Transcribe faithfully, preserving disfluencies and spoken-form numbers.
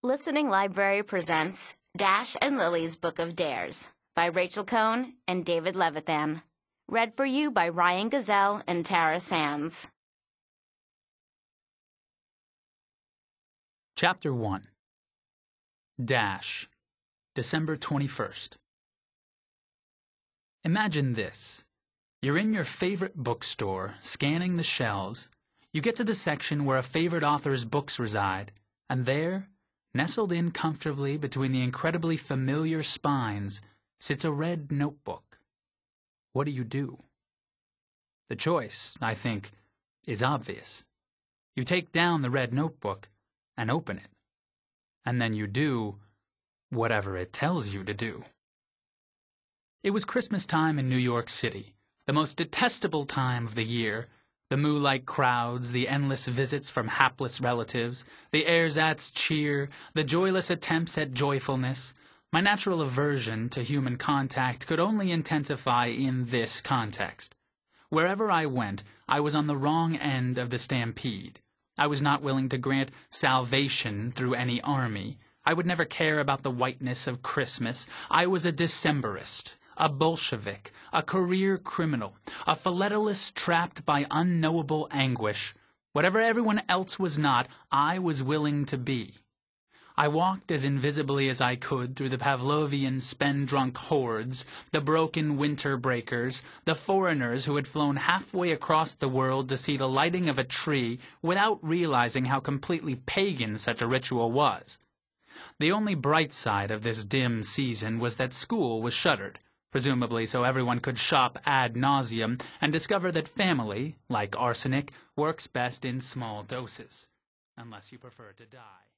Listening Library presents Dash and Lily's Book of Dares by Rachel Cohn and David Levithan. Read for you by Ryan Gazelle and Tara Sands. Chapter one. Dash, December twenty-first. Imagine this. You're in your favorite bookstore, scanning the shelves. You get to the section where a favorite author's books reside, and there, nestled in comfortably between the incredibly familiar spines, sits a red notebook. What do you do? The choice, I think, is obvious. You take down the red notebook and open it. And then you do whatever it tells you to do. It was Christmas time in New York City, the most detestable time of the year. The moo-like crowds, the endless visits from hapless relatives, the ersatz cheer, the joyless attempts at joyfulness. My natural aversion to human contact could only intensify in this context. Wherever I went, I was on the wrong end of the stampede. I was not willing to grant salvation through any army. I would never care about the whiteness of Christmas. I was a Decemberist, a Bolshevik, a career criminal, a philatelist trapped by unknowable anguish. Whatever everyone else was not, I was willing to be. I walked as invisibly as I could through the Pavlovian spend-drunk hordes, the broken winter breakers, the foreigners who had flown halfway across the world to see the lighting of a tree without realizing how completely pagan such a ritual was. The only bright side of this dim season was that school was shuttered, presumably so everyone could shop ad nauseum and discover that family, like arsenic, works best in small doses, unless you prefer to die.